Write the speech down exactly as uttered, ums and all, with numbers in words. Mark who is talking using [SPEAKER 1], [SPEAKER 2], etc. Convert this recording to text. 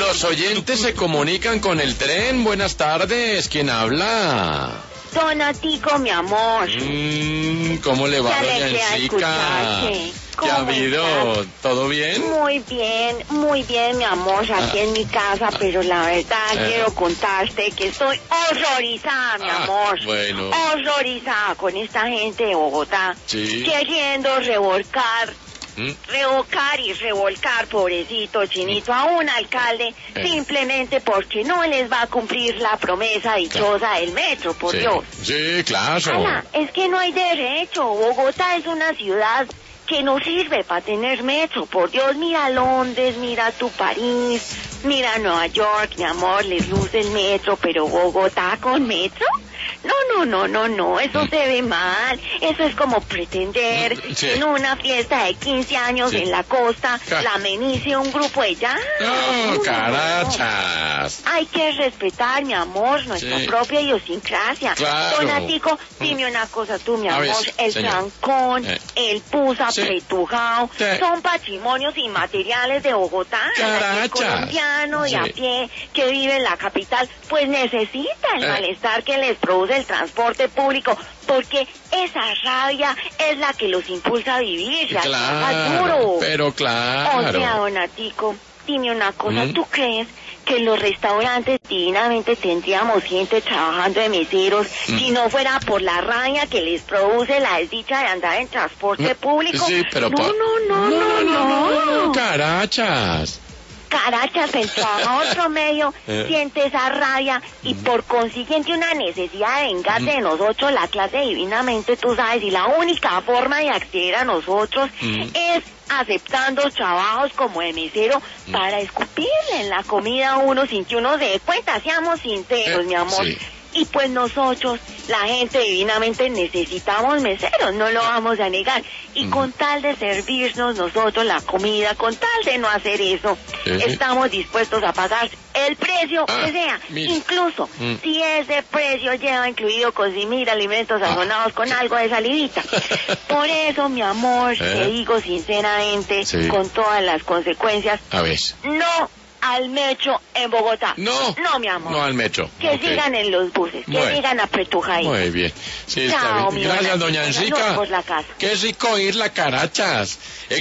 [SPEAKER 1] Los oyentes se comunican con el tren. Buenas tardes. ¿Quién habla?
[SPEAKER 2] Donatico, mi amor.
[SPEAKER 1] Mm, ¿Cómo le va, doña Encica? ¿Qué ha habido? Estás? ¿Todo bien?
[SPEAKER 2] Muy bien, muy bien, mi amor, aquí ah. en mi casa, pero la verdad eh. quiero contarte que estoy horrorizada, mi ah, amor.
[SPEAKER 1] Bueno.
[SPEAKER 2] Horrorizada con esta gente de Bogotá,
[SPEAKER 1] sí.
[SPEAKER 2] queriendo revolcar. ¿Mm? Revocar y revolcar, pobrecito Chinito, a un alcalde eh. simplemente porque no les va a cumplir la promesa dichosa claro. del metro, por
[SPEAKER 1] sí.
[SPEAKER 2] Dios.
[SPEAKER 1] Sí, claro.
[SPEAKER 2] Ala, es que no hay derecho. Bogotá es una ciudad que no sirve para tener metro. Por Dios, mira Londres, mira tu París, mira Nueva York, mi amor, les luce el metro, pero Bogotá con metro. No, no, no, no, no, eso se ve mal. Eso es como pretender
[SPEAKER 1] sí.
[SPEAKER 2] en una fiesta de quince años sí. en la costa Car la amenicie un grupo de jazz.
[SPEAKER 1] No, no, carachas.
[SPEAKER 2] Hay que respetar, mi amor, nuestra sí. propia idiosincrasia.
[SPEAKER 1] Claro.
[SPEAKER 2] Donatico, dime una cosa tú, mi amor.
[SPEAKER 1] ver,
[SPEAKER 2] el
[SPEAKER 1] señor.
[SPEAKER 2] trancón, eh. el pusa
[SPEAKER 1] sí.
[SPEAKER 2] pretujao, sí. son patrimonios inmateriales de Bogotá.
[SPEAKER 1] Carachas.
[SPEAKER 2] El colombiano
[SPEAKER 1] sí.
[SPEAKER 2] de a pie que vive en la capital, pues necesita el eh. malestar que les produce el transporte público, porque esa rabia es la que los impulsa a vivir,
[SPEAKER 1] claro,
[SPEAKER 2] duro.
[SPEAKER 1] Pero claro.
[SPEAKER 2] O sea, Donatico, dime una cosa, ¿Mm? ¿tú crees que en los restaurantes divinamente tendríamos gente trabajando de meseros mm. si no fuera por la rabia que les produce la desdicha de andar en transporte público?
[SPEAKER 1] Sí, pero
[SPEAKER 2] no, no, no, no, no, no,
[SPEAKER 1] no, carachas.
[SPEAKER 2] Carachas, el trabajador promedio eh. siente esa rabia y por consiguiente una necesidad de vengarse mm. de nosotros, la clase divinamente, tú sabes, y la única forma de acceder a nosotros mm. es aceptando trabajos como de mesero mm. para escupirle en la comida a uno sin que uno se dé cuenta, seamos sinceros, eh, mi amor.
[SPEAKER 1] Sí.
[SPEAKER 2] Y pues nosotros, la gente divinamente, necesitamos meseros, no lo vamos a negar. Y mm. con tal de servirnos nosotros la comida, con tal de no hacer eso, ¿Eh? estamos dispuestos a pagar el precio ah, que sea. Mira. Incluso mm. si ese precio lleva incluido consumir alimentos sazonados ah, con sí. algo de salivita. Por eso, mi amor, ¿Eh? te digo sinceramente, sí. con todas las consecuencias,
[SPEAKER 1] a ver.
[SPEAKER 2] no al metro en Bogotá.
[SPEAKER 1] No.
[SPEAKER 2] No, mi amor.
[SPEAKER 1] No al metro.
[SPEAKER 2] Que
[SPEAKER 1] okay.
[SPEAKER 2] sigan en los buses, que bueno. sigan a Pretujay.
[SPEAKER 1] Muy bien. Sí,
[SPEAKER 2] Chao,
[SPEAKER 1] está bien. Gracias, doña Encica.
[SPEAKER 2] Por la casa.
[SPEAKER 1] Qué rico oír la carachas.